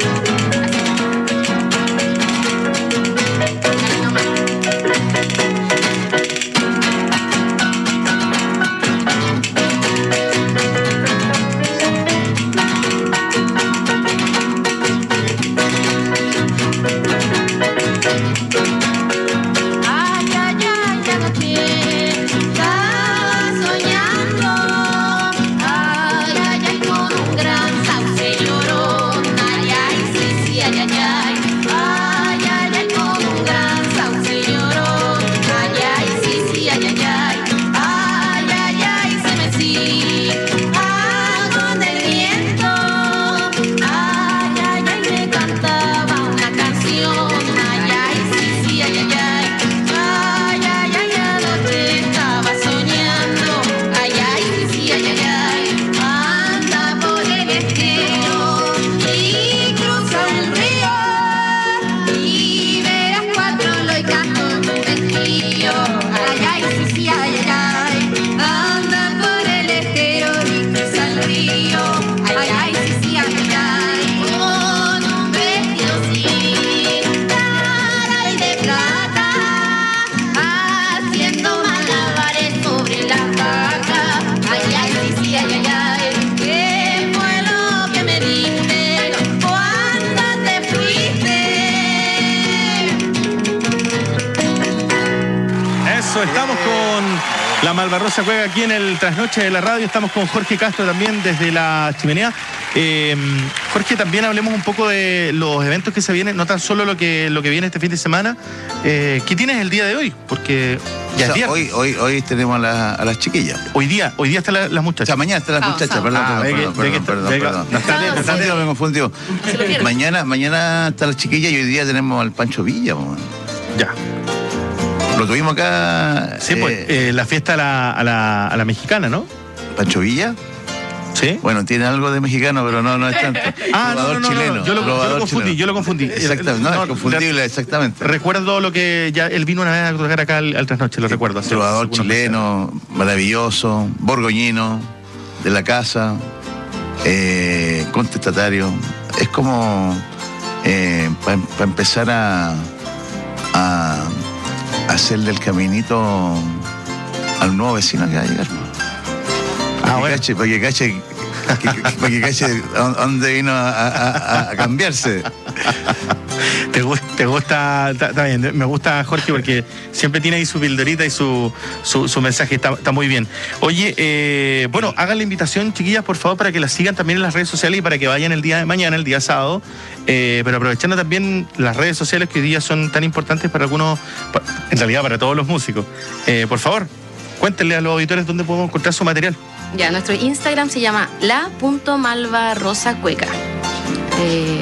Estamos con la Malva Rosa Cueca aquí en el Trasnoche de la Radio. Estamos con Jorge Castro también desde la Chimenea. Eh, Jorge, también hablemos un poco de los eventos que se vienen, no tan solo lo que, lo que viene este fin de semana. Eh, ¿Qué tienes el día de hoy? Porque ya O sea, es día. hoy, hoy, hoy tenemos a, la- a las chiquillas. Hoy día, hoy día están la- las muchachas. O sea, mañana están las Ah, muchachas, sábado. perdón, Ah, ve que- perdón, ve perdón, que- perdón, ve que- perdón. no está bien, Me está bien. confundido, me confundido. Mañana, mañana están las chiquillas y hoy día tenemos al Pancho Villa. po. Ya. Lo tuvimos acá. Sí, pues, eh, eh, la fiesta a la, a, la, a la mexicana, ¿no? Pancho Villa. Sí. Bueno, tiene algo de mexicano, pero no, no es tanto. Ah, no, Trovador no, no, no, chileno. no, yo lo, yo lo trovador confundí, chileno. yo lo confundí. Exactamente, no, No, es confundible, exactamente. Recuerdo lo que ya él vino una vez a tocar acá al, al trasnoche, lo recuerdo. hace- Trovador hace algunos chileno, maravilloso, borgoñino, de la casa, eh, contestatario. Es como para empezar a, a hacerle el caminito al nuevo vecino que va a llegar. Para que cache, para que cache, que- para que cache a dónde vino a, a- a cambiarse. Te, gu- te gusta, está, está bien, me gusta Jorge porque siempre tiene ahí su pildorita y su, su, su mensaje, está, está muy bien. Oye, eh, bueno, hagan la invitación, chiquillas, por favor, para que la sigan también en las redes sociales y para que vayan el día de mañana, el día sábado, eh, pero aprovechando también las redes sociales que hoy día son tan importantes para algunos, pa- en realidad para todos los músicos. Eh, por favor, cuéntenle a los auditores dónde podemos encontrar su material. Ya, nuestro Instagram se llama la.malvarosacueca. Eh,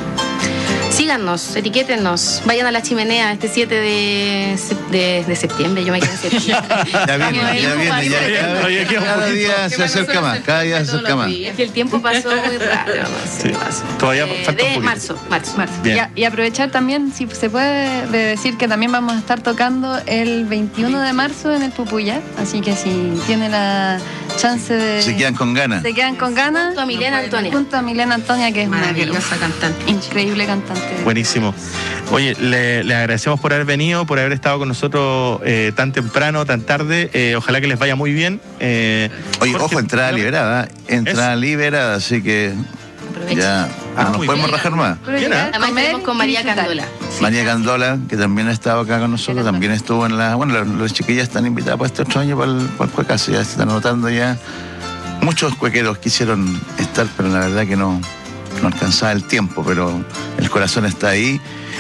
síganos, etiquétenos, vayan a la chimenea este siete de, sep- de, de septiembre, yo me quedé en septiembre. Ya viene, ya viene, ya, ya- Oye, queda un cada poquito. día se acerca más, cada día se acerca más. Es que el tiempo pasó muy rápido, no sé qué pasó. Todavía Eh, falta un de poquito. marzo, marzo. Marzo. Bien. Y, a- y aprovechar también, si se puede, de decir que también vamos a estar tocando el veintiuno de marzo en el Pupuya. Así que si tiene la chance de. Se quedan con ganas. Se quedan con ganas. Junto a Milena Antonia. Junto a Milena Antonia, que es una Maravillosa cantante. increíble cantante. Buenísimo. Oye, le, le agradecemos por haber venido, por haber estado con nosotros eh, tan temprano, tan tarde. Eh, ojalá que les vaya muy bien. Eh, Oye, Jorge, ojo, entrada ¿no? liberada, entrada liberada, así que ya Ah, no nos muy podemos bien. rajar más. Pero Bien, llegar, ¿eh? Además comer tenemos con y María disfrutar. Candola. María Candola, que también ha estado acá con nosotros, también estuvo en la. Bueno, las, las chiquillas están invitadas para este otro año para el, para el cuecazo, ya se están anotando ya. Muchos cuequeros quisieron estar, pero la verdad que no, no alcanzaba el tiempo, pero el corazón está ahí.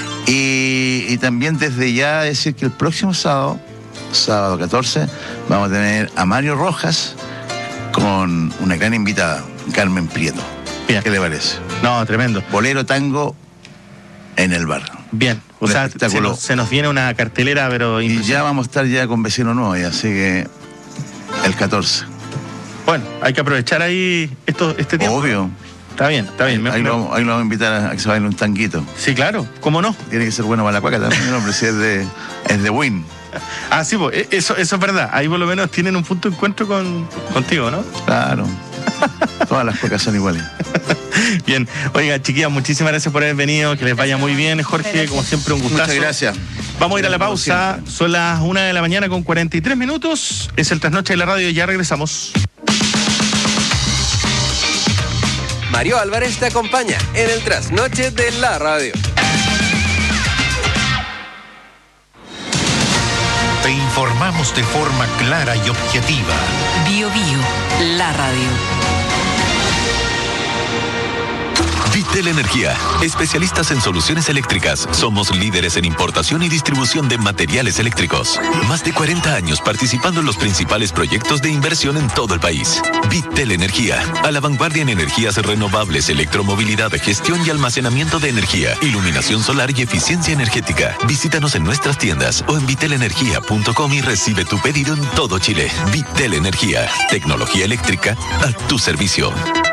Y, y también desde ya decir que el próximo sábado, sábado catorce, vamos a tener a Mario Rojas con una gran invitada, Carmen Prieto. Bien. ¿Qué le parece? No, tremendo. Bolero tango en el bar. Bien. O Un sea, se espectáculo. nos, se nos viene una cartelera, pero Y ya vamos a estar ya con vecino nuevo, ya, así que el catorce. bueno, hay que aprovechar ahí esto, este tiempo. Obvio. Está bien, está bien. Me- Ahí me- lo, ahí lo vamos a invitar a que se baile un tanguito. Sí, claro, ¿cómo no? Tiene que ser bueno para la cueca también, hombre, si es de, es de Win. Ah, sí, pues, eso, eso es verdad. Ahí por lo menos tienen un punto de encuentro con, contigo, ¿no? Claro. Todas las cuecas son iguales. Bien. Oiga, chiquillas, muchísimas gracias por haber venido. Que les vaya muy bien, Jorge. Como siempre, un gustazo. Muchas gracias. Vamos a ir a la pausa. Son las una de la mañana con cuarenta y tres minutos. Es el Trasnoche de la Radio. Ya regresamos. Mario Álvarez te acompaña en el trasnoche de la radio. Te informamos de forma clara y objetiva. Bio Bio, la radio. Vitel Energía, especialistas en soluciones eléctricas. Somos líderes en importación y distribución de materiales eléctricos. Más de cuarenta años participando en los principales proyectos de inversión en todo el país. Vitel Energía, a la vanguardia en energías renovables, electromovilidad, gestión y almacenamiento de energía, iluminación solar y eficiencia energética. Visítanos en nuestras tiendas o en vitelenergia punto com y recibe tu pedido en todo Chile. Vitel Energía, tecnología eléctrica a tu servicio.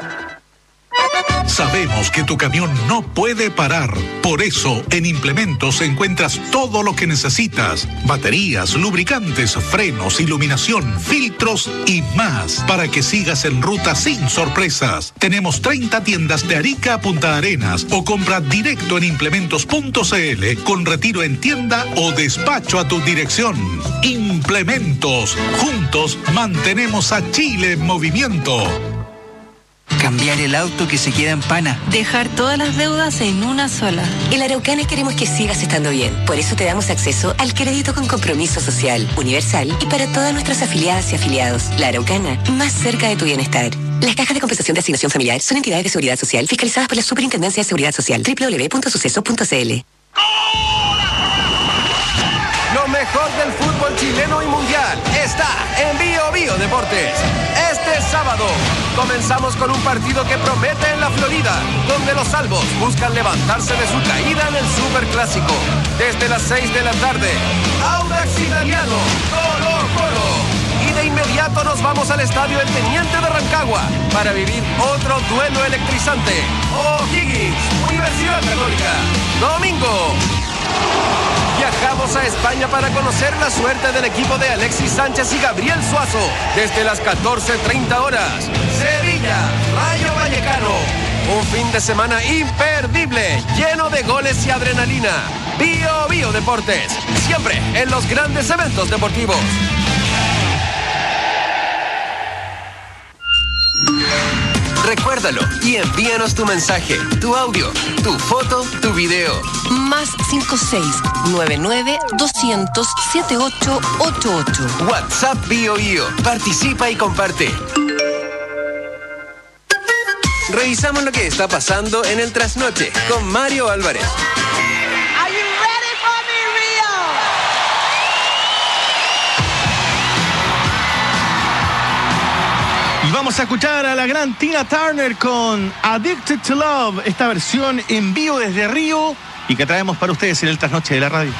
Sabemos que tu camión no puede parar. Por eso, en Implementos encuentras todo lo que necesitas. Baterías, lubricantes, frenos, iluminación, filtros y más. Para que sigas en ruta sin sorpresas. Tenemos treinta tiendas de Arica a Punta Arenas o compra directo en implementos punto cl con retiro en tienda o despacho a tu dirección. Implementos. Juntos mantenemos a Chile en movimiento. Cambiar el auto que se queda en pana. Dejar todas las deudas en una sola. En Araucana queremos que sigas estando bien. Por eso te damos acceso al crédito con compromiso social, universal y para todas nuestras afiliadas y afiliados. La Araucana, más cerca de tu bienestar. Las cajas de compensación de asignación familiar son entidades de seguridad social fiscalizadas por la Superintendencia de Seguridad Social. doble u doble u doble u punto suceso punto c l. Lo mejor del fútbol chileno y mundial está en Bio Bio Deportes. Este sábado comenzamos con un partido que promete en la Florida, donde los albos buscan levantarse de su caída en el Superclásico. Desde las seis de la tarde, Audax Italiano, Colo Colo. Y de inmediato nos vamos al estadio El Teniente de Rancagua para vivir otro duelo electrizante. O'Higgins, Universidad Católica. Domingo. Viajamos a España para conocer la suerte del equipo de Alexis Sánchez y Gabriel Suazo. Desde las catorce treinta horas, Sevilla, Rayo Vallecano. Un fin de semana imperdible, lleno de goles y adrenalina. Bio Bio Deportes, siempre en los grandes eventos deportivos. Recuérdalo y envíanos tu mensaje, tu audio, tu foto, tu video. Más cinco seis nueve nueve dos cero cero siete ocho ocho ocho. WhatsApp Bio Bio. Participa y comparte. Revisamos lo que está pasando en el trasnoche con Mario Álvarez. Y vamos a escuchar a la gran Tina Turner con Addicted to Love, esta versión en vivo desde Río y que traemos para ustedes en el trasnoche de la radio.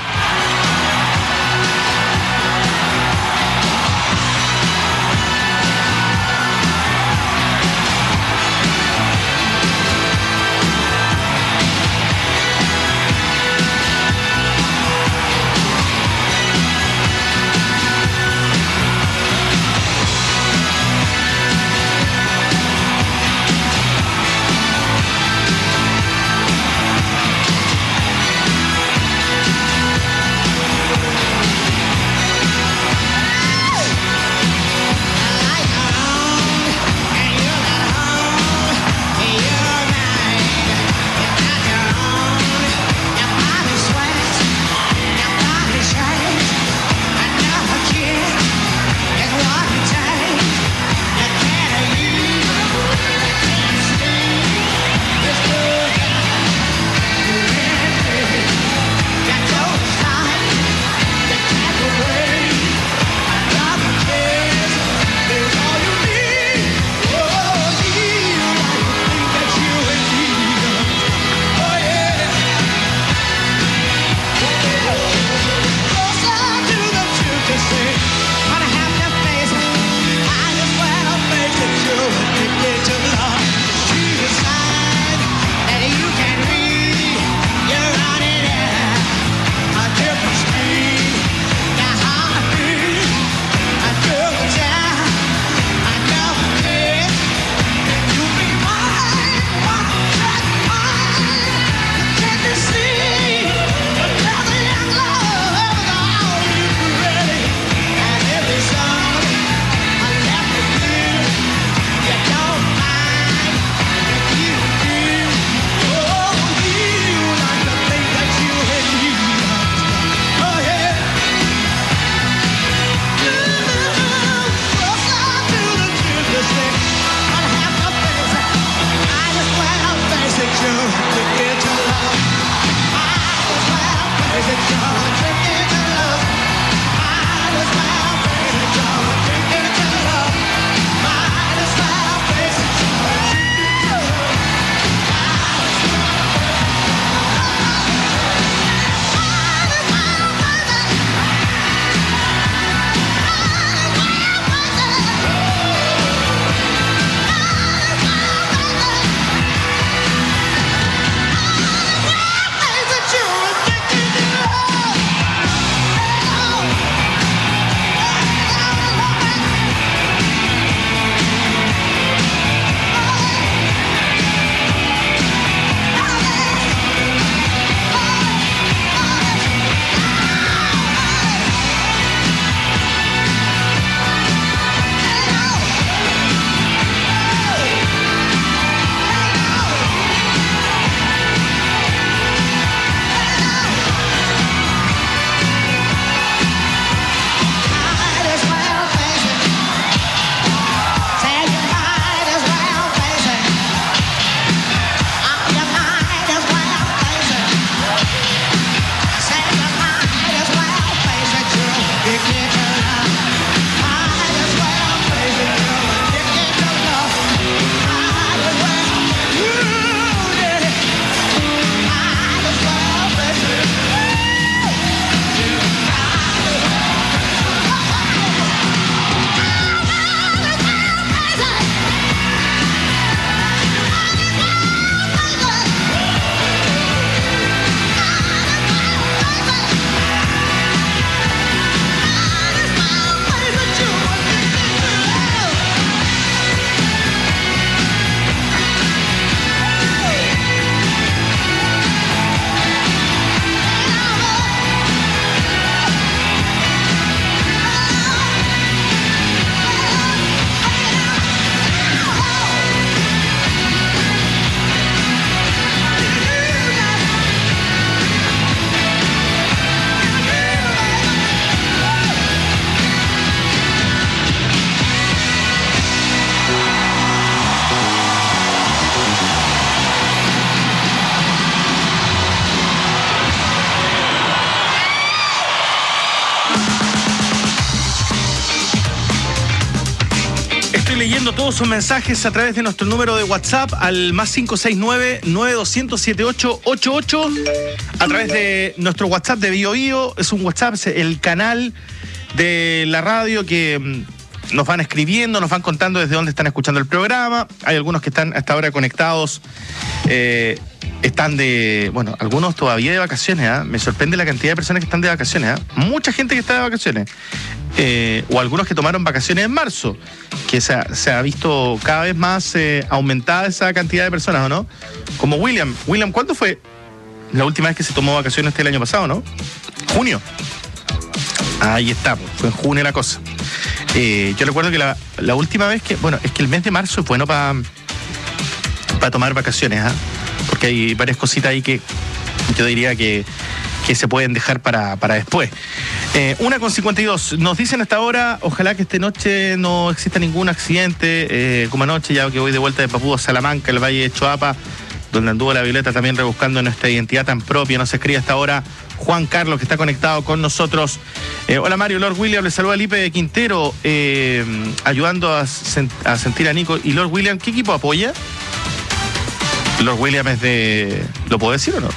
Leyendo todos sus mensajes a través de nuestro número de WhatsApp al más cinco seis nueve, nueve dos cero cero, siete ocho ocho ocho. A través de nuestro WhatsApp de Bio Bio. Es un WhatsApp, el canal de la radio que nos van escribiendo, nos van contando desde dónde están escuchando el programa. Hay algunos que están hasta ahora conectados. Eh, están de, bueno, algunos todavía de vacaciones, ¿eh? Me sorprende la cantidad de personas que están de vacaciones, ¿eh? Mucha gente que está de vacaciones. Eh, o algunos que tomaron vacaciones en marzo, que se ha, se ha visto cada vez más eh, aumentada esa cantidad de personas, ¿o no? Como William. William, ¿cuándo fue la última vez que se tomó vacaciones este el año pasado, no? Junio. Ahí está, pues, fue en junio la cosa. Eh, yo recuerdo que la, la última vez que, bueno, es que el mes de marzo es bueno para para tomar vacaciones, ¿ah? ¿eh? Porque hay varias cositas ahí que yo diría que, que se pueden dejar para, para después. Eh, una con cincuenta y dos. Nos dicen hasta ahora, ojalá que esta noche no exista ningún accidente, eh, como anoche, ya que voy de vuelta de Papúa a Salamanca, el Valle de Choapa, donde anduvo la Violeta también rebuscando nuestra identidad tan propia. Nos escribe hasta ahora Juan Carlos, que está conectado con nosotros. Eh, hola Mario, Lord William, le saluda a Lipe de Quintero, eh, ayudando a, sen- a sentir a Nico. Y Lord William, ¿qué equipo apoya? Lord William es de... ¿Lo puedo decir o no?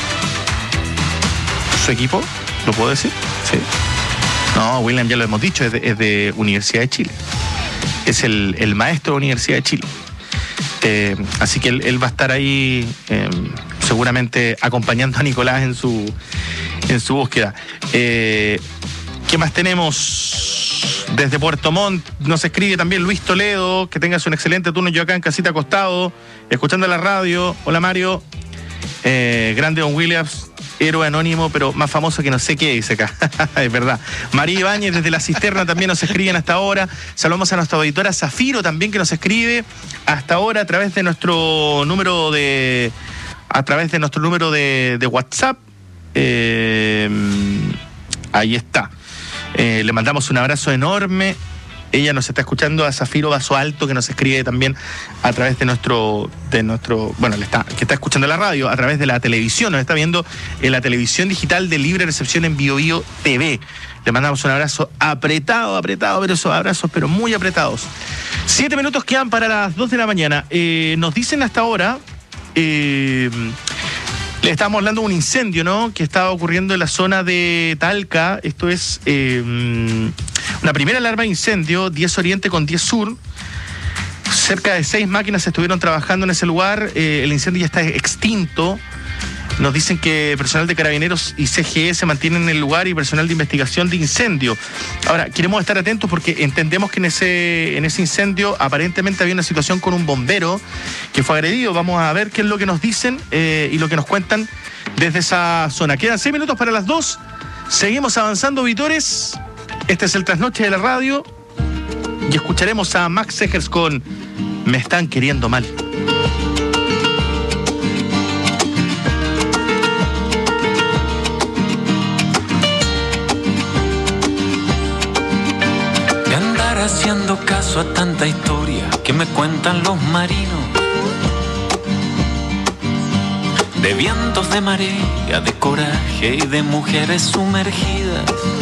¿Su equipo? ¿Lo puedo decir? Sí. No, William ya lo hemos dicho, es de, es de Universidad de Chile. Es el, el maestro de Universidad de Chile. Eh, así que él, él va a estar ahí eh, seguramente acompañando a Nicolás en su, en su búsqueda. Eh, ¿Qué más tenemos? Desde Puerto Montt nos escribe también Luis Toledo, que tengas un excelente turno. Yo acá en casita acostado, escuchando la radio. Hola Mario, eh, grande Don Williams, héroe anónimo, pero más famoso que no sé qué, dice acá. Es verdad. María Ibáñez desde La Cisterna también nos escriben hasta ahora. Saludamos a nuestra auditora Zafiro también, que nos escribe hasta ahora a través de nuestro número de a través de nuestro número de, de WhatsApp. Eh, ahí está. Eh, le mandamos un abrazo enorme. Ella nos está escuchando, a Zafiro Vaso Alto, que nos escribe también a través de nuestro, de nuestro, bueno, le está, que está escuchando la radio, a través de la televisión, nos está viendo en la televisión digital de libre recepción en Bio Bio T V. Le mandamos un abrazo apretado, apretado, pero esos abrazos, pero muy apretados. Siete minutos quedan para las dos de la mañana. Eh, nos dicen hasta ahora, eh, le estábamos hablando de un incendio, ¿no?, que estaba ocurriendo en la zona de Talca. Esto es eh, una primera alarma de incendio, diez Oriente con diez Sur. Cerca de seis máquinas estuvieron trabajando en ese lugar. Eh, el incendio ya está extinto. Nos dicen que personal de Carabineros y C G E se mantienen en el lugar y personal de investigación de incendio. Ahora, queremos estar atentos porque entendemos que en ese, en ese incendio aparentemente había una situación con un bombero que fue agredido. Vamos a ver qué es lo que nos dicen eh, y lo que nos cuentan desde esa zona. Quedan seis minutos para las dos. Seguimos avanzando, Vitores. Este es el Trasnoche de la Radio y escucharemos a Max Segers con Me están queriendo mal. Haciendo caso a tanta historia que me cuentan los marinos, de vientos de marea, de coraje y de mujeres sumergidas.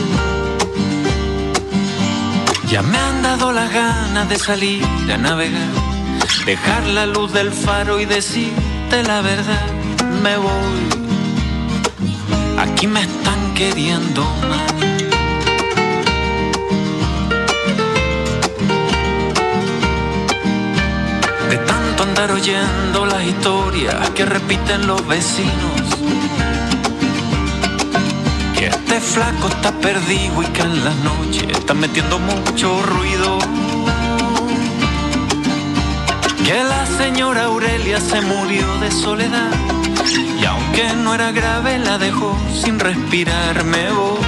Ya me han dado las ganas de salir a navegar, dejar la luz del faro y decirte la verdad. Me voy, aquí me están queriendo mal. De tanto andar oyendo las historias que repiten los vecinos, que este flaco está perdido y que en las noches está metiendo mucho ruido, que la señora Aurelia se murió de soledad y aunque no era grave la dejó sin respirar. Me voy,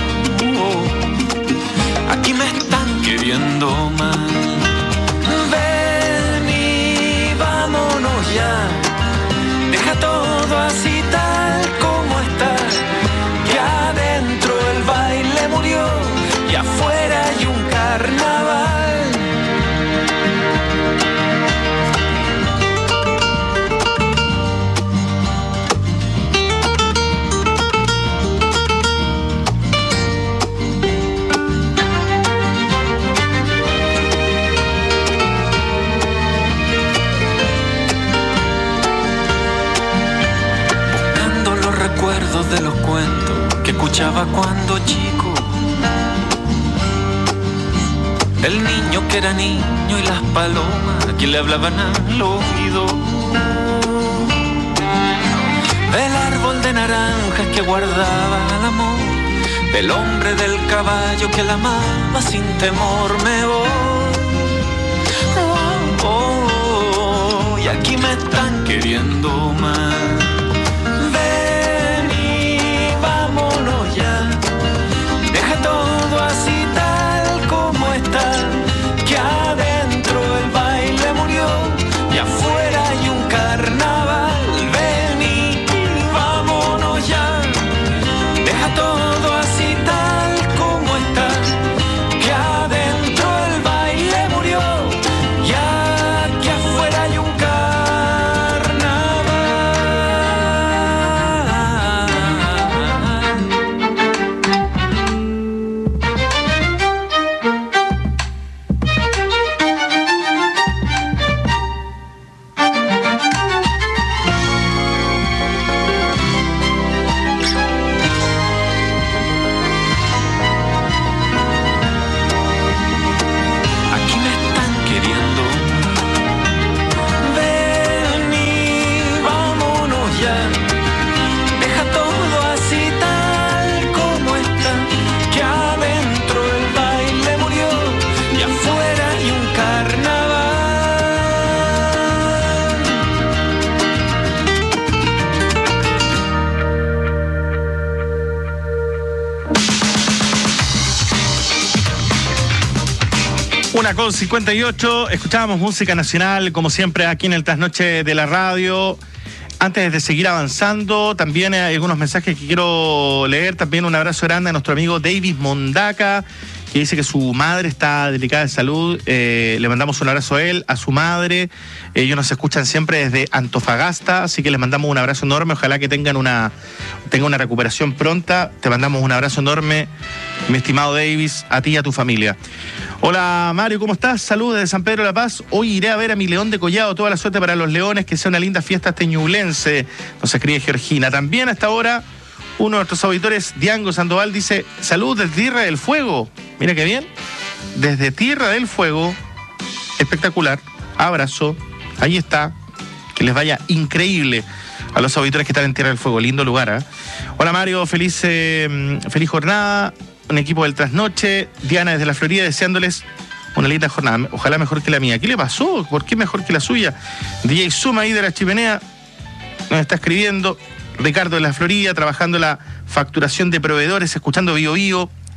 aquí me están queriendo mal. Vámonos ya, deja todo así tal como está, que adentro el baile murió y afuera hay un carnaval. escuchaba cuando chico. El niño que era niño y las palomas que le hablaban al oído. Del árbol de naranjas que guardaba el amor. Del hombre del caballo que la amaba sin temor. Me voy. Oh, oh, oh, y aquí me están queriendo más. Ven y vámonos ya. Deja todo así tal como está. Que adentro el baile murió y afuera hay un carnaval. Ven y vámonos ya. Deja todo así tal como está. Que adentro el baile murió y aquí afuera hay un Una con cincuenta y ocho, escuchábamos música nacional, como siempre, aquí en el Trasnoche de la Radio. Antes de seguir avanzando, también hay algunos mensajes que quiero leer. También un abrazo grande a nuestro amigo David Mondaca, que dice que su madre está delicada de salud. Eh, le mandamos un abrazo a él, a su madre. Ellos nos escuchan siempre desde Antofagasta, así que les mandamos un abrazo enorme. Ojalá que tengan una, tengan una recuperación pronta. Te mandamos un abrazo enorme, mi estimado Davis, a ti y a tu familia. Hola Mario, ¿cómo estás? Saludos desde San Pedro de la Paz. Hoy iré a ver a mi León de Collado. Toda la suerte para los leones, que sea una linda fiesta este ñublense. Nos escribe Georgina. También hasta ahora, uno de nuestros auditores, Diango Sandoval, dice: salud desde Tierra del Fuego. Mira qué bien. Desde Tierra del Fuego. Espectacular. Abrazo. Ahí está. Que les vaya increíble a los auditores que están en Tierra del Fuego. Lindo lugar, ¿eh? Hola Mario, feliz, eh, feliz jornada. Un equipo del Trasnoche. Diana desde la Florida, deseándoles una linda jornada. Ojalá mejor que la mía. ¿Qué le pasó? ¿Por qué mejor que la suya? D J Suma ahí de la Chimenea nos está escribiendo. Ricardo de la Florida, trabajando la facturación de proveedores, escuchando Bio Bio.